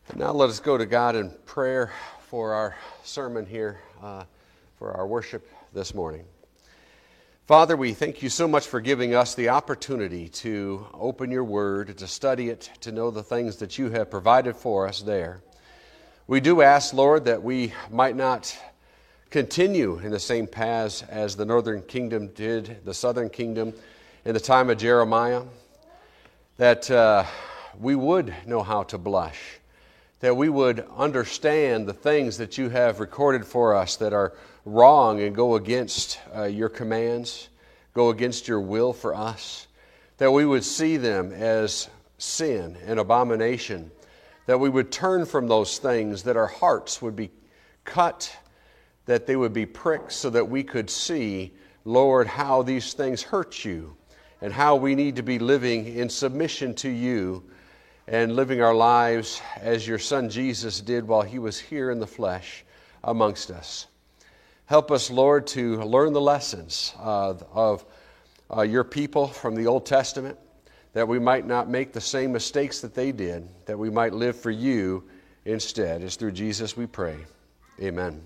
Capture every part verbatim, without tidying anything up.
Now let us go to God in prayer for our sermon here, uh, for our worship this morning. Father, we thank you so much for giving us the opportunity to open your word, to study it, to know the things that you have provided for us there. We do ask, Lord, that we might not continue in the same paths as the northern kingdom did, the southern kingdom in the time of Jeremiah, that uh, we would know how to blush, that we would understand the things that you have recorded for us that are wrong and go against uh, your commands, go against your will for us, that we would see them as sin and abomination, that we would turn from those things, that our hearts would be cut, that they would be pricked so that we could see, Lord, how these things hurt you and how we need to be living in submission to you and living our lives as your Son Jesus did while he was here in the flesh amongst us. Help us, Lord, to learn the lessons uh, of uh, your people from the Old Testament, that we might not make the same mistakes that they did, that we might live for you instead. It's through Jesus we pray. Amen.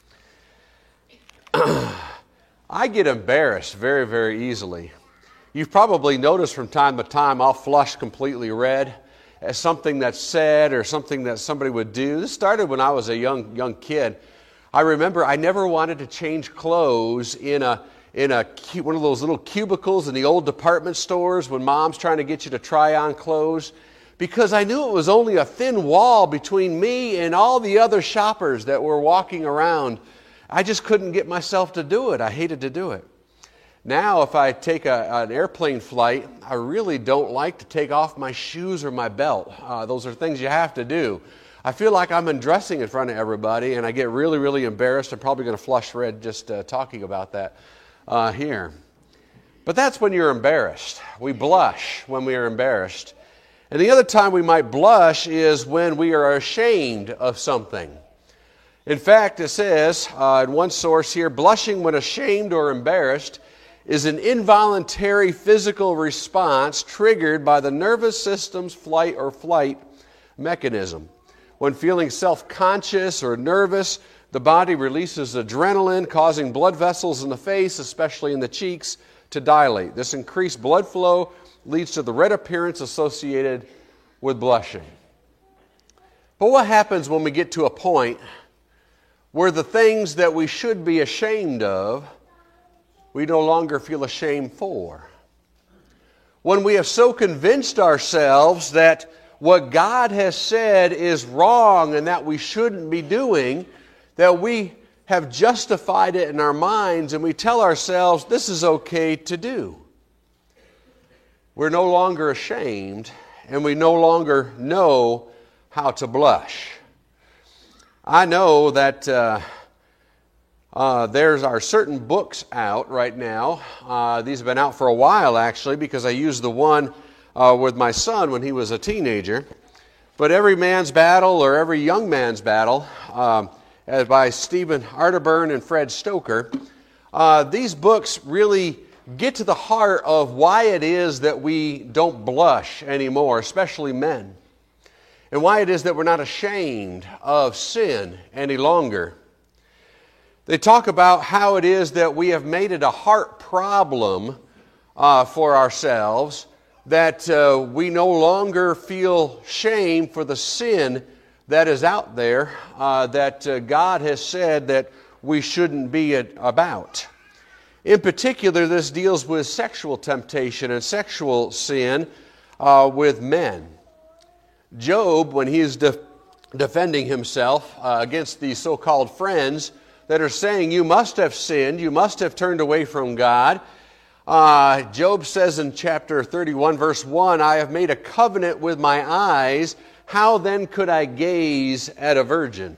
I get embarrassed very, very easily. You've probably noticed from time to time I'll flush completely red as something that's said or something that somebody would do. This started when I was a young young kid. I remember I never wanted to change clothes in a in a one of those little cubicles in the old department stores when mom's trying to get you to try on clothes, because I knew it was only a thin wall between me and all the other shoppers that were walking around. I just couldn't get myself to do it. I hated to do it. Now, if I take a, an airplane flight, I really don't like to take off my shoes or my belt. Uh, those are things you have to do. I feel like I'm undressing in front of everybody, and I get really, really embarrassed. I'm probably going to flush red just uh, talking about that uh, here. But that's when you're embarrassed. We blush when we are embarrassed. And the other time we might blush is when we are ashamed of something. In fact, it says uh, in one source here, blushing when ashamed or embarrassed is an involuntary physical response triggered by the nervous system's flight or flight mechanism. When feeling self-conscious or nervous, the body releases adrenaline, causing blood vessels in the face, especially in the cheeks, to dilate. This increased blood flow leads to the red appearance associated with blushing. But what happens when we get to a point where the things that we should be ashamed of, we no longer feel ashamed for? When we have so convinced ourselves that what God has said is wrong and that we shouldn't be doing, that we have justified it in our minds and we tell ourselves this is okay to do. We're no longer ashamed and we no longer know how to blush. I know that uh, Uh, there are certain books out right now. Uh, these have been out for a while, actually, because I used the one uh, with my son when he was a teenager. But Every Man's Battle, or Every Young Man's Battle, um, by Stephen Arterburn and Fred Stoker, uh, these books really get to the heart of why it is that we don't blush anymore, especially men, and why it is that we're not ashamed of sin any longer. They talk about how it is that we have made it a heart problem uh, for ourselves, that uh, we no longer feel shame for the sin that is out there, uh, that uh, God has said that we shouldn't be about. In particular, this deals with sexual temptation and sexual sin uh, with men. Job, when he is de- defending himself uh, against these so-called friends that are saying, you must have sinned, you must have turned away from God. Uh, Job says in chapter thirty-one, verse one, I have made a covenant with my eyes. How then could I gaze at a virgin?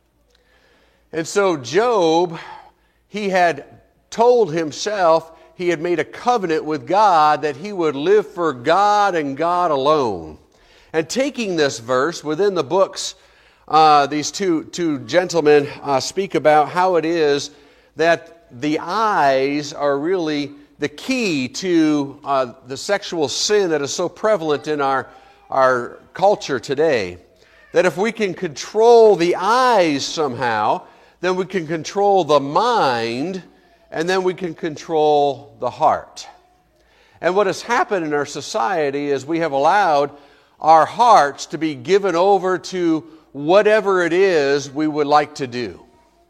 And so Job, he had told himself he had made a covenant with God that he would live for God and God alone. And taking this verse within the books, Uh, these two, two gentlemen uh, speak about how it is that the eyes are really the key to uh, the sexual sin that is so prevalent in our, our culture today. that if we can control the eyes somehow, then we can control the mind, and then we can control the heart. And what has happened in our society is we have allowed our hearts to be given over to whatever it is we would like to do.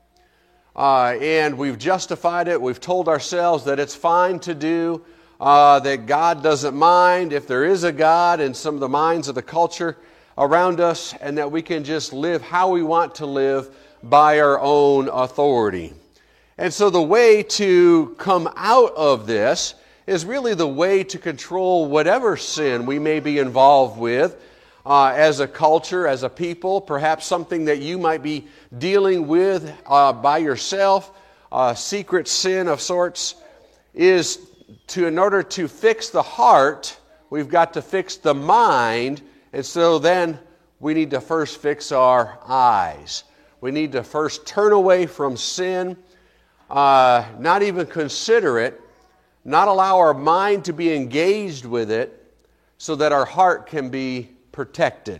Uh, and we've justified it. We've told ourselves that it's fine to do, uh, that God doesn't mind if there is a God in some of the minds of the culture around us, and that we can just live how we want to live by our own authority. And so the way to come out of this is really the way to control whatever sin we may be involved with uh, as a culture, as a people, perhaps something that you might be dealing with uh, by yourself, a secret sin of sorts, is to, in order to fix the heart, we've got to fix the mind, and so then we need to first fix our eyes. We need to first turn away from sin, uh, not even consider it, not allow our mind to be engaged with it, so that our heart can be protected.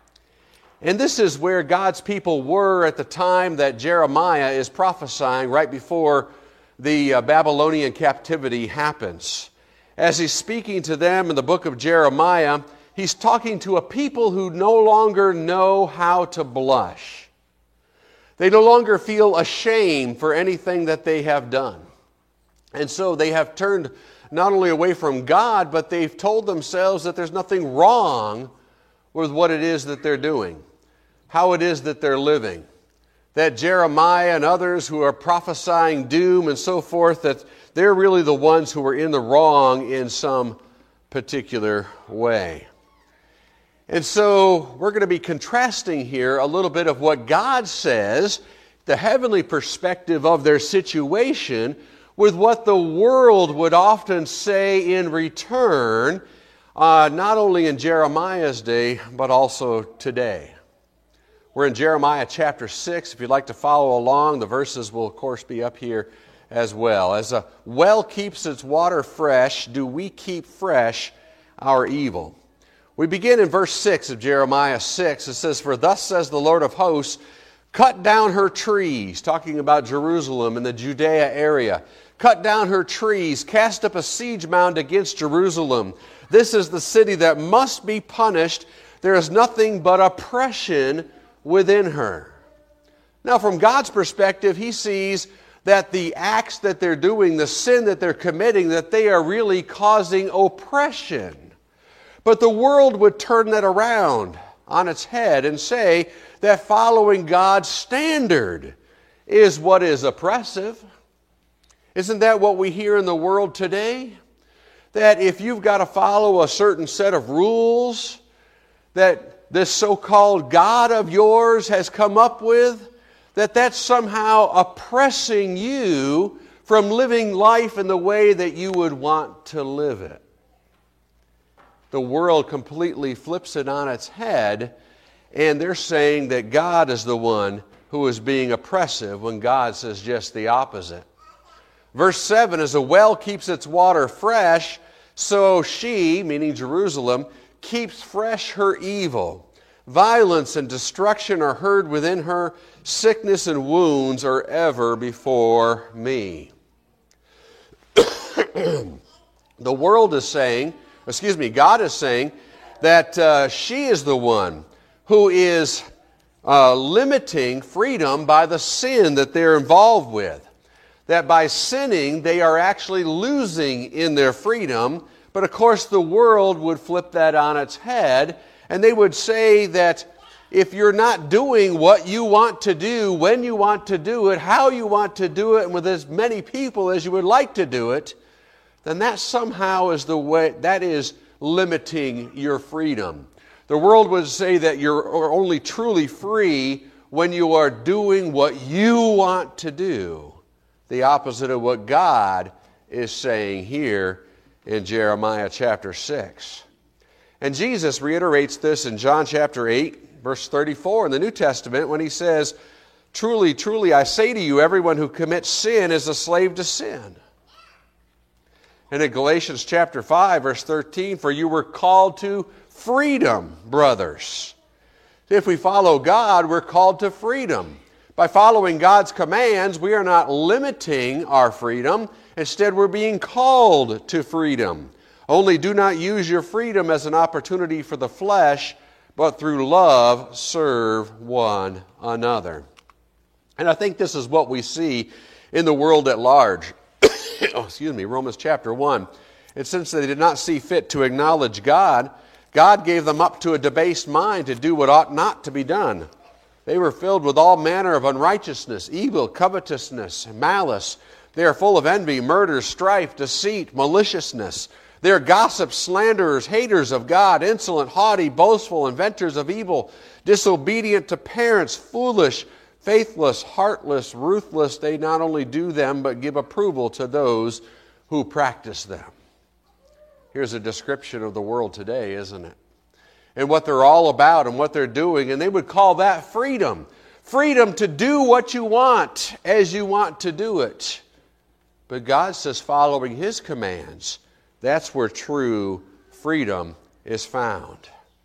And this is where God's people were at the time that Jeremiah is prophesying right before the uh, Babylonian captivity happens. As he's speaking to them in the book of Jeremiah, he's talking to a people who no longer know how to blush. They no longer feel ashamed for anything that they have done. And so they have turned not only away from God, but they've told themselves that there's nothing wrong with what it is that they're doing, how it is that they're living. That Jeremiah and others who are prophesying doom and so forth, that they're really the ones who are in the wrong in some particular way. And so we're going to be contrasting here a little bit of what God says, the heavenly perspective of their situation, with what the world would often say in return, uh, not only in Jeremiah's day, but also today. We're in Jeremiah chapter six. If you'd like to follow along, the verses will, of course, be up here as well. As a well keeps its water fresh, do we keep fresh our evil. We begin in verse six of Jeremiah six. It says, "For thus says the Lord of hosts, cut down her trees," talking about Jerusalem and the Judea area. "Cut down her trees, cast up a siege mound against Jerusalem. This is the city that must be punished. There is nothing but oppression within her." Now, from God's perspective, He sees that the acts that they're doing, the sin that they're committing, that they are really causing oppression. But the world would turn that around on its head and say that following God's standard is what is oppressive. Isn't that what we hear in the world today? That if you've got to follow a certain set of rules that this so-called God of yours has come up with, that that's somehow oppressing you from living life in the way that you would want to live it. The world completely flips it on its head, and they're saying that God is the one who is being oppressive when God says just the opposite. Verse seven, "As a well keeps its water fresh, so she," meaning Jerusalem, "keeps fresh her evil. Violence and destruction are heard within her. Sickness and wounds are ever before me." The world is saying, excuse me, God is saying that uh, she is the one who is uh, limiting freedom by the sin that they're involved with. That by sinning, they are actually losing in their freedom. But of course, the world would flip that on its head, and they would say that if you're not doing what you want to do, when you want to do it, how you want to do it, and with as many people as you would like to do it, then that somehow is the way, that is limiting your freedom. The world would say that you're only truly free when you are doing what you want to do. The opposite of what God is saying here in Jeremiah chapter six. And Jesus reiterates this in John chapter eight, verse thirty-four in the New Testament when He says, "Truly, truly, I say to you, everyone who commits sin is a slave to sin." And in Galatians chapter five, verse thirteen, "For you were called to freedom, brothers." If we follow God, we're called to freedom. By following God's commands, we are not limiting our freedom. Instead, we're being called to freedom. Only do not use your freedom as an opportunity for the flesh, but through love serve one another. And I think this is what we see in the world at large. oh, excuse me, Romans chapter one. And since they did not see fit to acknowledge God, God gave them up to a debased mind to do what ought not to be done. They were filled with all manner of unrighteousness, evil, covetousness, malice. They are full of envy, murder, strife, deceit, maliciousness. They are gossips, slanderers, haters of God, insolent, haughty, boastful, inventors of evil, disobedient to parents, foolish, faithless, heartless, ruthless. They not only do them, but give approval to those who practice them. Here's a description of the world today, isn't it? And what they're all about and what they're doing. And they would call that freedom. Freedom to do what you want as you want to do it. But God says following His commands, that's where true freedom is found.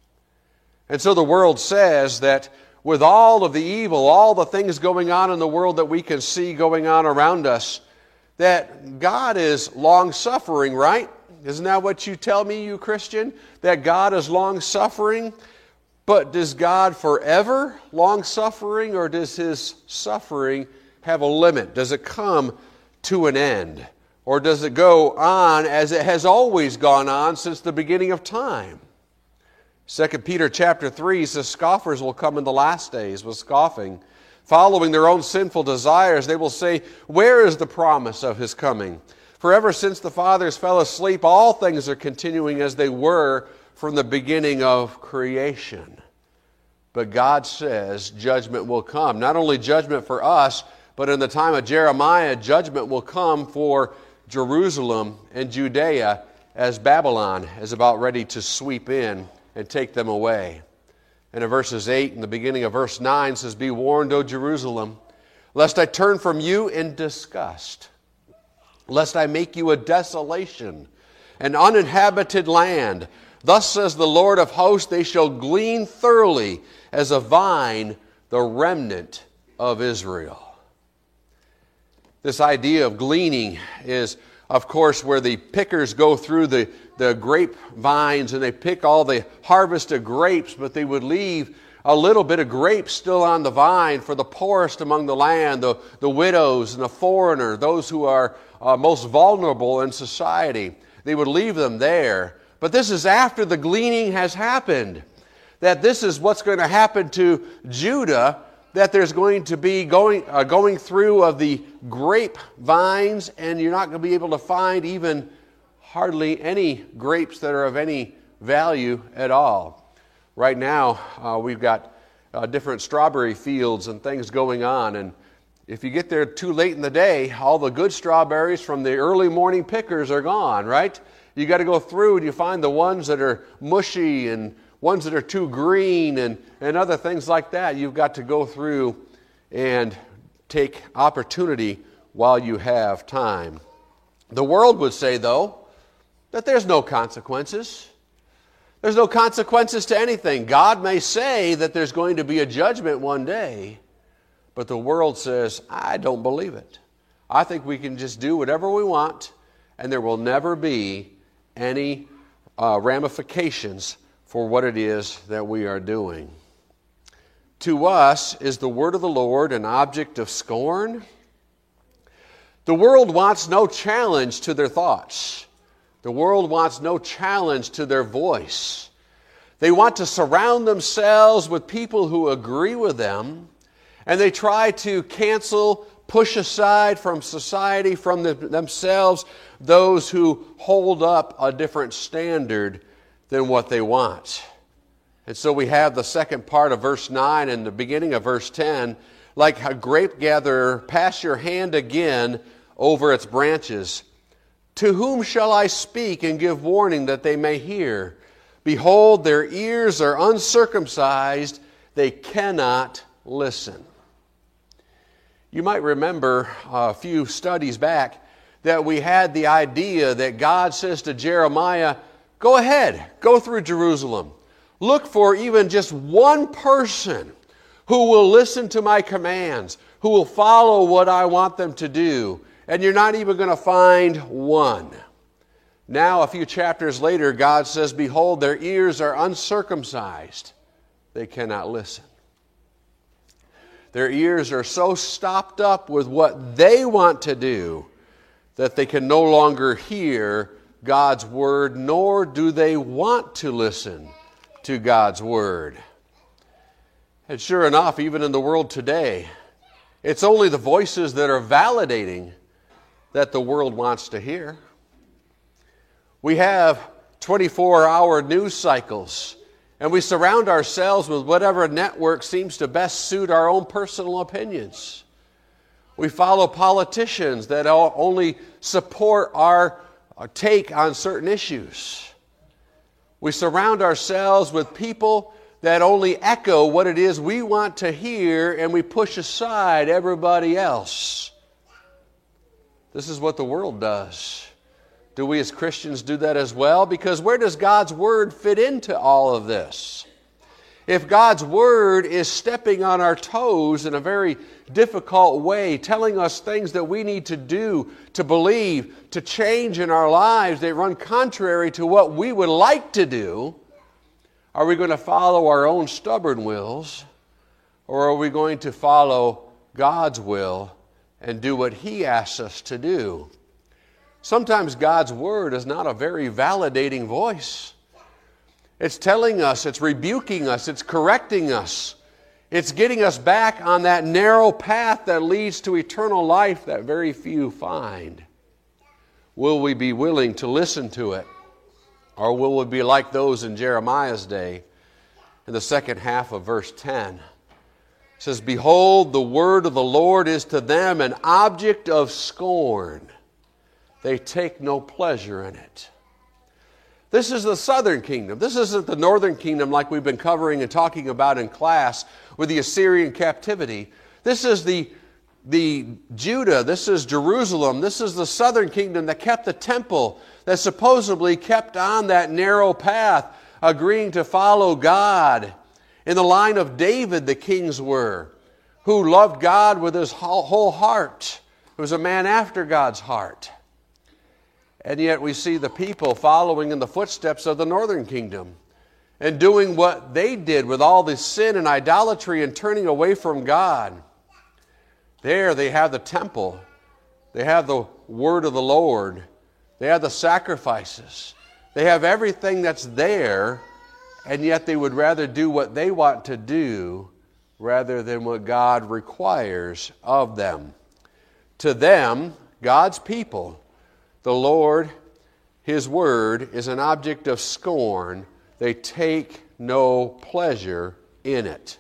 And so the world says that with all of the evil, all the things going on in the world that we can see going on around us, that God is long-suffering, right? Isn't that what you tell me, you Christian? That God is long-suffering? But does God forever long-suffering, or does His suffering have a limit? Does it come to an end? Or does it go on as it has always gone on since the beginning of time? Second Peter chapter three says, scoffers will come in the last days with scoffing. Following their own sinful desires, they will say, where is the promise of His coming? For ever since the fathers fell asleep, all things are continuing as they were from the beginning of creation. But God says judgment will come. Not only judgment for us, but in the time of Jeremiah, judgment will come for Jerusalem and Judea as Babylon is about ready to sweep in and take them away. And in verses eight and the beginning of verse nine says, be warned, O Jerusalem, lest I turn from you in disgust, lest I make you a desolation, an uninhabited land. Thus says the Lord of hosts, they shall glean thoroughly as a vine the remnant of Israel. This idea of gleaning is, of course, where the pickers go through the, the grape vines and they pick all the harvested grapes, but they would leave a little bit of grapes still on the vine for the poorest among the land, the, the widows and the foreigner, those who are uh, most vulnerable in society. They would leave them there. But this is after the gleaning has happened. That this is what's going to happen to Judah, that there's going to be going, uh, going through of the grape vines, and you're not going to be able to find even hardly any grapes that are of any value at all. Right now, uh, we've got uh, different strawberry fields and things going on, and if you get there too late in the day, all the good strawberries from the early morning pickers are gone, right? You got to go through and you find the ones that are mushy and ones that are too green and, and other things like that. You've got to go through and take opportunity while you have time. The world would say, though, that there's no consequences. There's no consequences to anything. God may say that there's going to be a judgment one day, but the world says, I don't believe it. I think we can just do whatever we want, and there will never be any uh, ramifications for what it is that we are doing. To us, is the word of the Lord an object of scorn? The world wants no challenge to their thoughts. The world wants no challenge to their voice. They want to surround themselves with people who agree with them, and they try to cancel, push aside from society, from the, themselves, those who hold up a different standard than what they want. And so we have the second part of verse nine and the beginning of verse ten, like a grape gatherer, pass your hand again over its branches. To whom shall I speak and give warning that they may hear? Behold, their ears are uncircumcised, they cannot listen. You might remember a few studies back that we had the idea that God says to Jeremiah, go ahead, go through Jerusalem. Look for even just one person who will listen to my commands, who will follow what I want them to do. And you're not even going to find one. Now, a few chapters later, God says, behold, their ears are uncircumcised. They cannot listen. Their ears are so stopped up with what they want to do that they can no longer hear God's word, nor do they want to listen to God's word. And sure enough, even in the world today, it's only the voices that are validating that the world wants to hear. We have twenty-four hour news cycles, and we surround ourselves with whatever network seems to best suit our own personal opinions. We follow politicians that only support our, our take on certain issues. We surround ourselves with people that only echo what it is we want to hear, and we push aside everybody else. This is what the world does. Do we as Christians do that as well? Because where does God's Word fit into all of this? If God's Word is stepping on our toes in a very difficult way, telling us things that we need to do, to believe, to change in our lives, they run contrary to what we would like to do, are we going to follow our own stubborn wills, or are we going to follow God's will and do what He asks us to do? Sometimes God's Word is not a very validating voice. It's telling us, it's rebuking us, it's correcting us. It's getting us back on that narrow path that leads to eternal life that very few find. Will we be willing to listen to it? Or will we be like those in Jeremiah's day? In the second half of verse ten, it says, behold, the word of the Lord is to them an object of scorn. They take no pleasure in it. This is the southern kingdom. This isn't the northern kingdom like we've been covering and talking about in class with the Assyrian captivity. This is the, the Judah. This is Jerusalem. This is the southern kingdom that kept the temple, that supposedly kept on that narrow path, agreeing to follow God. In the line of David, the kings were, who loved God with his whole heart. He was a man after God's heart. And yet we see the people following in the footsteps of the northern kingdom and doing what they did with all the sin and idolatry and turning away from God. There they have the temple. They have the word of the Lord. They have the sacrifices. They have everything that's there, and yet they would rather do what they want to do rather than what God requires of them. To them, God's people, the Lord, His Word, is an object of scorn. They take no pleasure in it.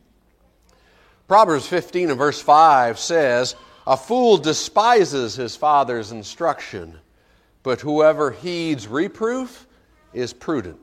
Proverbs fifteen and verse five says, a fool despises his father's instruction, but whoever heeds reproof is prudent.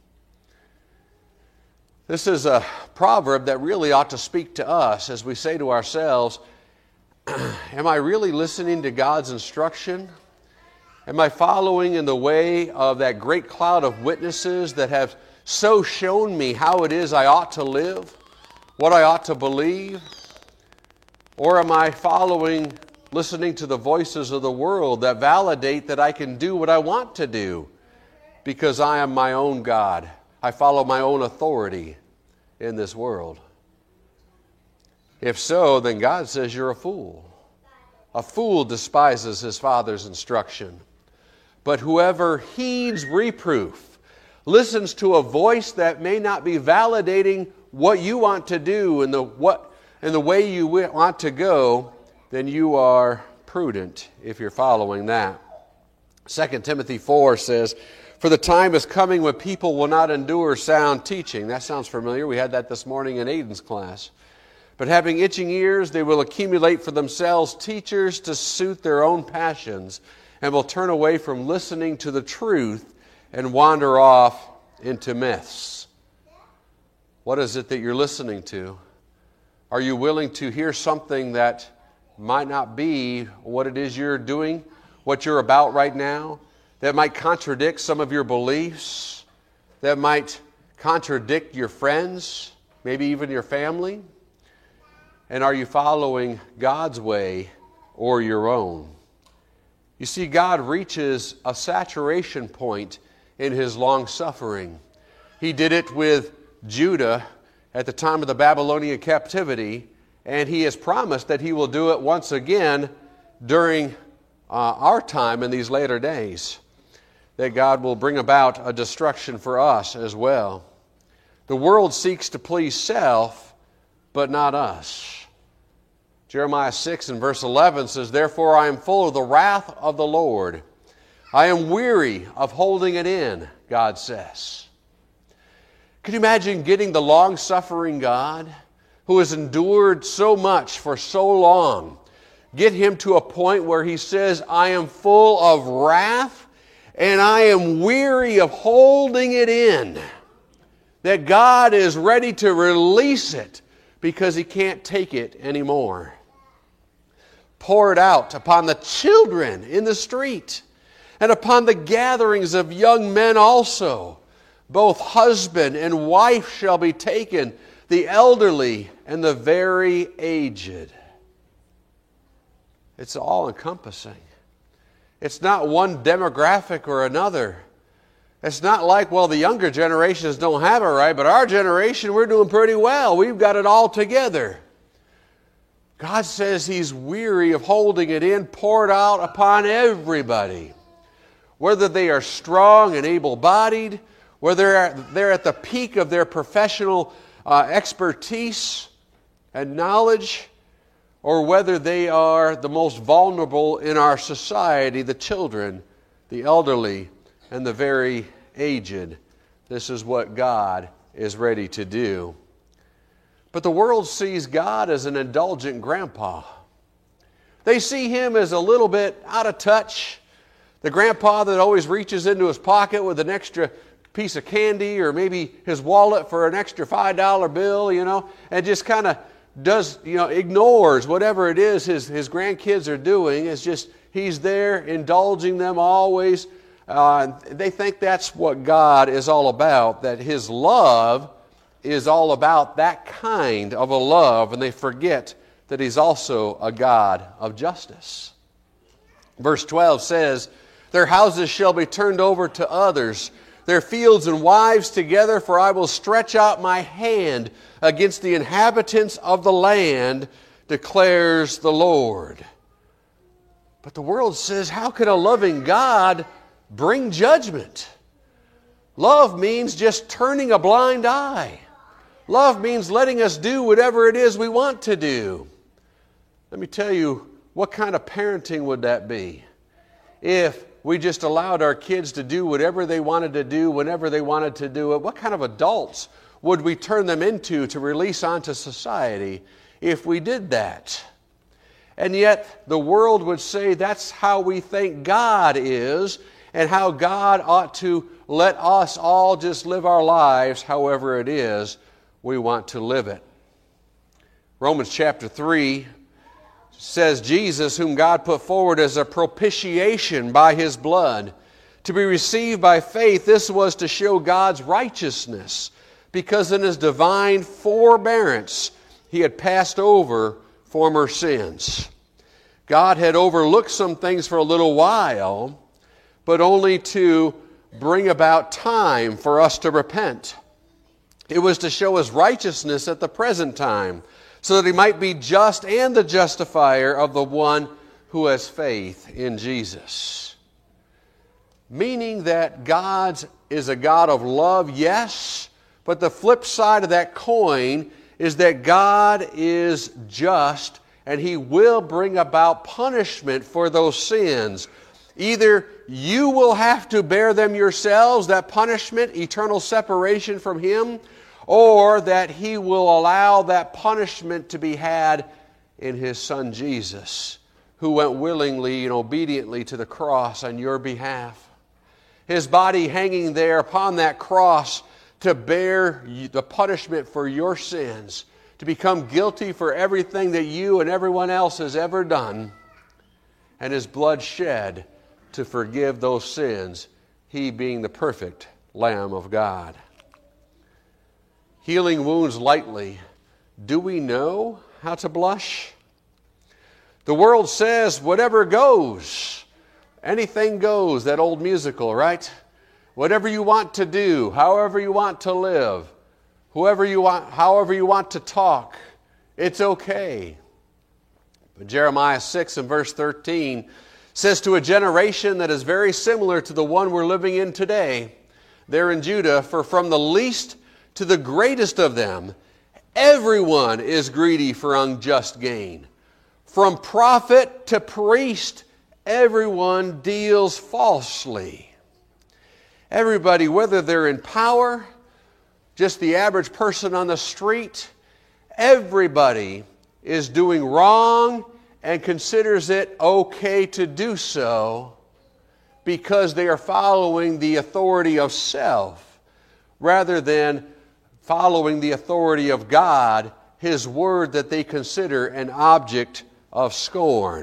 This is a proverb that really ought to speak to us as we say to ourselves, am I really listening to God's instruction? Am I following in the way of that great cloud of witnesses that have so shown me how it is I ought to live, what I ought to believe? Or am I following, listening to the voices of the world that validate that I can do what I want to do because I am my own God? I follow my own authority in this world. If so, then God says you're a fool. A fool despises his father's instruction. But whoever heeds reproof, listens to a voice that may not be validating what you want to do and the what and the way you want to go, then you are prudent if you're following that. Second Timothy four says, for the time is coming when people will not endure sound teaching. That sounds familiar. We had that this morning in Aiden's class. But having itching ears, they will accumulate for themselves teachers to suit their own passions, and will turn away from listening to the truth and wander off into myths. What is it that you're listening to? Are you willing to hear something that might not be what it is you're doing, what you're about right now, that might contradict some of your beliefs, that might contradict your friends, maybe even your family? And are you following God's way or your own? You see, God reaches a saturation point in His long-suffering. He did it with Judah at the time of the Babylonian captivity, and He has promised that He will do it once again during uh, our time in these later days, that God will bring about a destruction for us as well. The world seeks to please self, but not us. Jeremiah six and verse eleven says, "Therefore I am full of the wrath of the Lord. I am weary of holding it in," God says. Can you imagine getting the long-suffering God who has endured so much for so long, get Him to a point where He says, "I am full of wrath and I am weary of holding it in." That God is ready to release it because He can't take it anymore. Pour it out upon the children in the street and upon the gatherings of young men also. Both husband and wife shall be taken, the elderly and the very aged. It's all-encompassing. It's not one demographic or another. It's not like, well, the younger generations don't have it right, but our generation, we're doing pretty well. We've got it all together. God says He's weary of holding it in, poured out upon everybody. Whether they are strong and able-bodied, whether they're at the peak of their professional uh, expertise and knowledge, or whether they are the most vulnerable in our society, the children, the elderly, and the very aged. This is what God is ready to do. But the world sees God as an indulgent grandpa. They see Him as a little bit out of touch. The grandpa that always reaches into his pocket with an extra piece of candy or maybe his wallet for an extra five dollar bill, you know, and just kind of does, you know, ignores whatever it is his, his grandkids are doing. It's just He's there indulging them always. Uh, they think that's what God is all about, that His love is all about that kind of a love, and they forget that He's also a God of justice. Verse twelve says, "Their houses shall be turned over to others, their fields and wives together, for I will stretch out my hand against the inhabitants of the land, declares the Lord." But the world says, how can a loving God bring judgment? Love means just turning a blind eye. Love means letting us do whatever it is we want to do. Let me tell you, what kind of parenting would that be? If we just allowed our kids to do whatever they wanted to do, whenever they wanted to do it, what kind of adults would we turn them into to release onto society if we did that? And yet the world would say that's how we think God is, and how God ought to let us all just live our lives however it is we want to live it. Romans chapter three says, "Jesus, whom God put forward as a propitiation by His blood, to be received by faith, this was to show God's righteousness, because in His divine forbearance He had passed over former sins." God had overlooked some things for a little while, but only to bring about time for us to repent. It was to show His righteousness at the present time, so that He might be just and the justifier of the one who has faith in Jesus. Meaning that God is a God of love, yes, but the flip side of that coin is that God is just, and He will bring about punishment for those sins. Either you will have to bear them yourselves, that punishment, eternal separation from Him, or that He will allow that punishment to be had in His Son Jesus, who went willingly and obediently to the cross on your behalf. His body hanging there upon that cross to bear the punishment for your sins, to become guilty for everything that you and everyone else has ever done, and His blood shed to forgive those sins, He being the perfect Lamb of God. healing wounds lightly, do we know how to blush? The world says whatever goes. Anything goes, that old musical, right? Whatever you want to do, however you want to live, whoever you want, however you want to talk, it's okay. But Jeremiah six and verse thirteen says, to a generation that is very similar to the one we're living in today, there in Judah, for from the least to the greatest of them, everyone is greedy for unjust gain. From prophet to priest, everyone deals falsely. Everybody, whether they're in power, just the average person on the street, everybody is doing wrong and considers it okay to do so because they are following the authority of self rather than following the authority of God, His Word that they consider an object of scorn.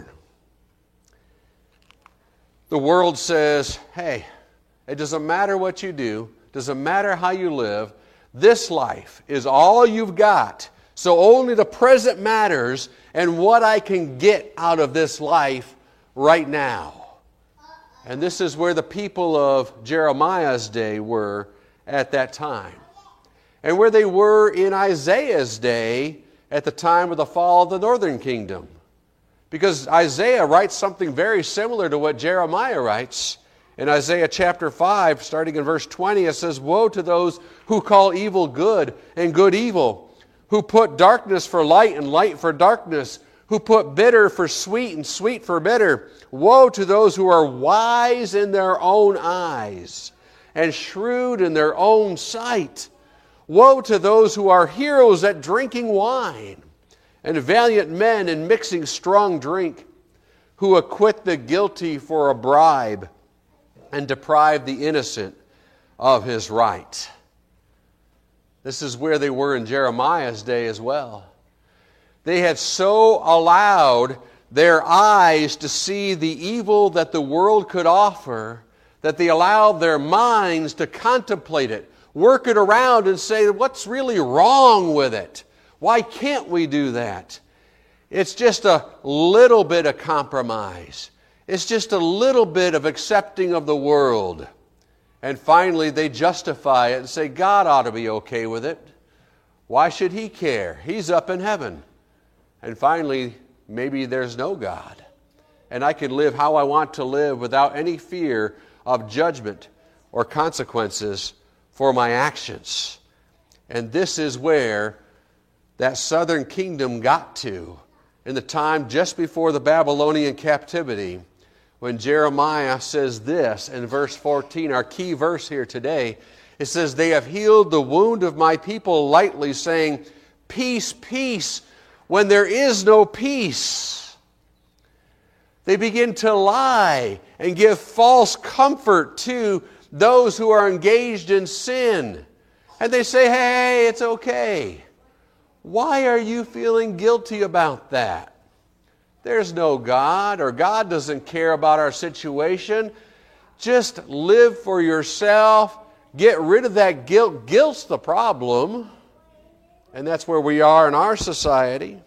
The world says, hey, it doesn't matter what you do, doesn't matter how you live, this life is all you've got, so only the present matters and what I can get out of this life right now. And this is where the people of Jeremiah's day were at that time. And where they were in Isaiah's day at the time of the fall of the northern kingdom. Because Isaiah writes something very similar to what Jeremiah writes. In Isaiah chapter five, starting in verse twenty, it says, woe to those who call evil good and good evil, who put darkness for light and light for darkness, who put bitter for sweet and sweet for bitter. Woe to those who are wise in their own eyes and shrewd in their own sight. Woe to those who are heroes at drinking wine and valiant men in mixing strong drink, who acquit the guilty for a bribe and deprive the innocent of his right. This is where they were in Jeremiah's day as well. They had so allowed their eyes to see the evil that the world could offer that they allowed their minds to contemplate it, work it around and say, what's really wrong with it? Why can't we do that? It's just a little bit of compromise. It's just a little bit of accepting of the world. And finally they justify it and say, God ought to be okay with it. Why should He care? He's up in heaven. And finally, maybe there's no God. And I can live how I want to live without any fear of judgment or consequences for my actions. And this is where that southern kingdom got to in the time just before the Babylonian captivity, when Jeremiah says this in verse fourteen, our key verse here today. It says, they have healed the wound of my people lightly, saying, peace, peace, when there is no peace. They begin to lie and give false comfort to those who are engaged in sin. And they say, hey, it's okay. Why are you feeling guilty about that? There's no God, or God doesn't care about our situation. Just live for yourself. Get rid of that guilt. Guilt's the problem. And that's where we are in our society.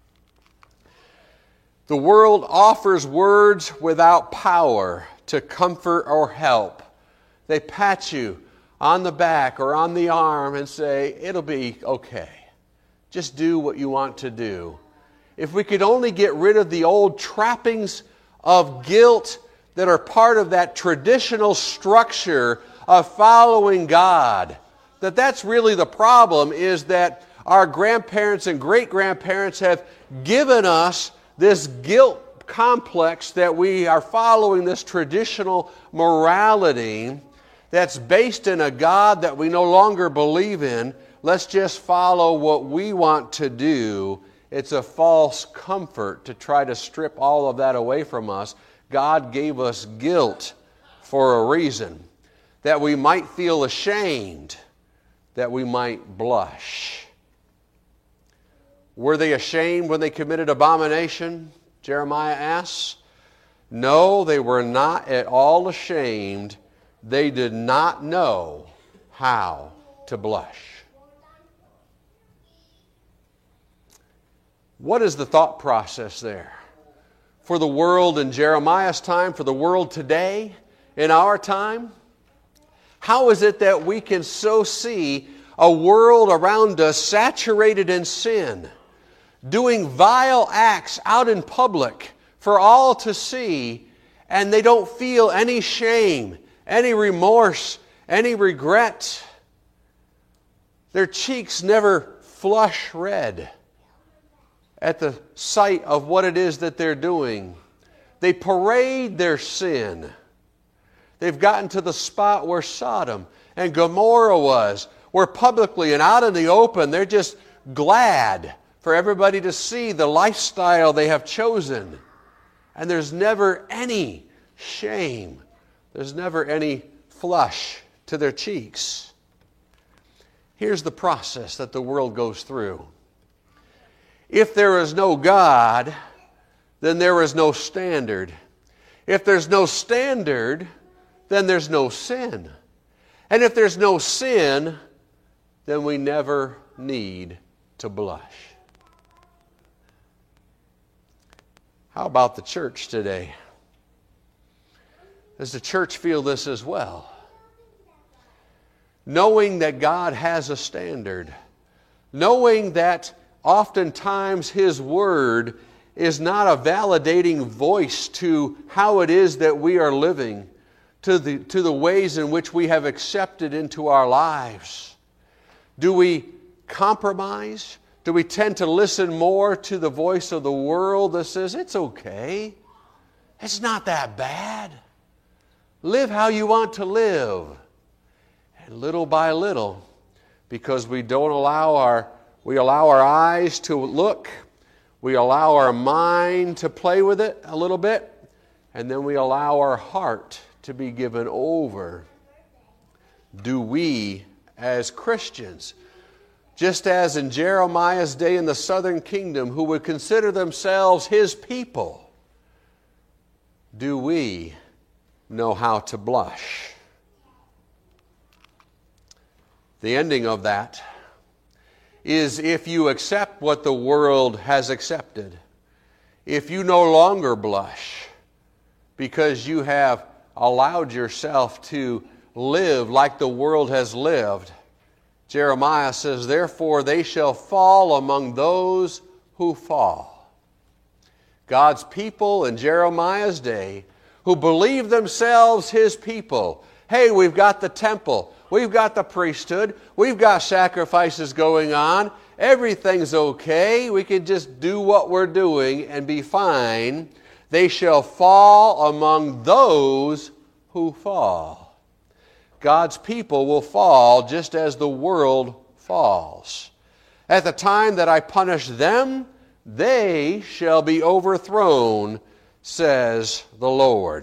The world offers words without power to comfort or help. They pat you on the back or on the arm and say, it'll be okay. Just do what you want to do. If we could only get rid of the old trappings of guilt that are part of that traditional structure of following God, that that's really the problem, is that our grandparents and great-grandparents have given us this guilt complex that we are following this traditional morality that's based in a God that we no longer believe in. Let's just follow what we want to do. It's a false comfort to try to strip all of that away from us. God gave us guilt for a reason, that we might feel ashamed, that we might blush. Were they ashamed when they committed abomination? Jeremiah asks. No, they were not at all ashamed. They did not know how to blush. What is the thought process there? For the world in Jeremiah's time, for the world today, in our time? How is it that we can so see a world around us saturated in sin, doing vile acts out in public for all to see, and they don't feel any shame, any remorse, any regret? Their cheeks never flush red at the sight of what it is that they're doing. They parade their sin. They've gotten to the spot where Sodom and Gomorrah was, where publicly and out in the open, they're just glad for everybody to see the lifestyle they have chosen. And there's never any shame. There's never any flush to their cheeks. Here's the process that the world goes through. If there is no God, then there is no standard. If there's no standard, then there's no sin. And if there's no sin, then we never need to blush. How about the church today? Does the church feel this as well? Knowing that God has a standard, knowing that oftentimes His Word is not a validating voice to how it is that we are living, to the, to the ways in which we have accepted into our lives. Do we compromise? Do we tend to listen more to the voice of the world that says, it's okay, it's not that bad, live how you want to live? And little by little, because we don't allow our We allow our eyes to look, we allow our mind to play with it a little bit, and then we allow our heart to be given over. Do we, as Christians, just as in Jeremiah's day in the southern kingdom, who would consider themselves His people, do we know how to blush? The ending of that is if you accept what the world has accepted, if you no longer blush because you have allowed yourself to live like the world has lived, Jeremiah says, therefore they shall fall among those who fall. God's people in Jeremiah's day who believed themselves His people. Hey, we've got the temple. We've got the priesthood. We've got sacrifices going on. Everything's okay. We can just do what we're doing and be fine. They shall fall among those who fall. God's people will fall just as the world falls. At the time that I punish them, they shall be overthrown, says the Lord.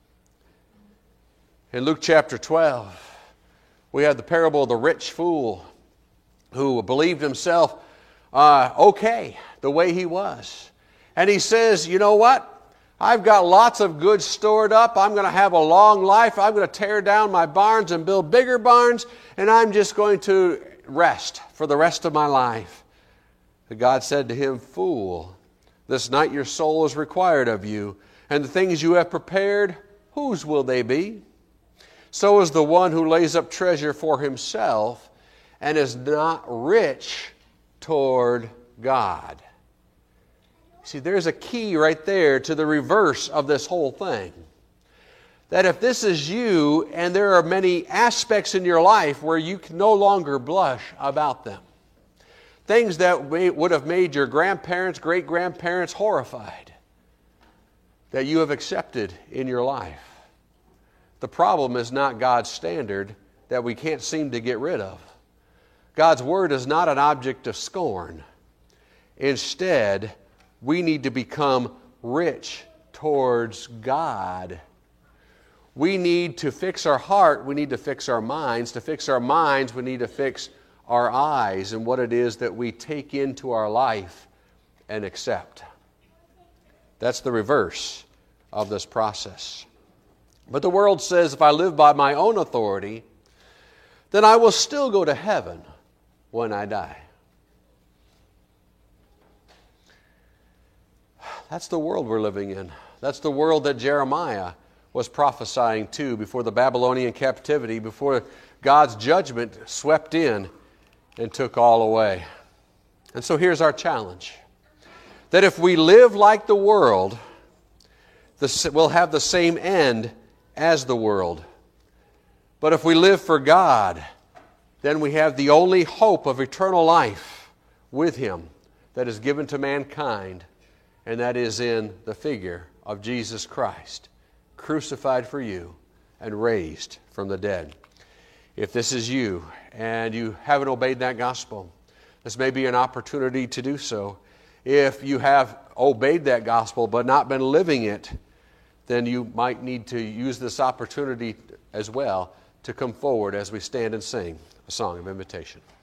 In Luke chapter twelve, we have the parable of the rich fool who believed himself uh, okay the way he was. And he says, you know what? I've got lots of goods stored up. I'm going to have a long life. I'm going to tear down my barns and build bigger barns, and I'm just going to rest for the rest of my life. But God said to him, fool, this night your soul is required of you, and the things you have prepared, whose will they be? So is the one who lays up treasure for himself and is not rich toward God. See, there's a key right there to the reverse of this whole thing. That if this is you and there are many aspects in your life where you can no longer blush about them, things that may, would have made your grandparents, great-grandparents horrified, that you have accepted in your life. The problem is not God's standard that we can't seem to get rid of. God's Word is not an object of scorn. Instead, we need to become rich towards God. We need to fix our heart. We need to fix our minds. To fix our minds, we need to fix our eyes and what it is that we take into our life and accept. That's the reverse of this process. But the world says, if I live by my own authority, then I will still go to heaven when I die. That's the world we're living in. That's the world that Jeremiah was prophesying to before the Babylonian captivity, before God's judgment swept in and took all away. And so here's our challenge. That if we live like the world, we'll have the same end as the world. But if we live for God, then we have the only hope of eternal life with Him that is given to mankind, and that is in the figure of Jesus Christ, crucified for you and raised from the dead. If this is you and you haven't obeyed that gospel, this may be an opportunity to do so. If you have obeyed that gospel but not been living it, then you might need to use this opportunity as well to come forward as we stand and sing a song of invitation.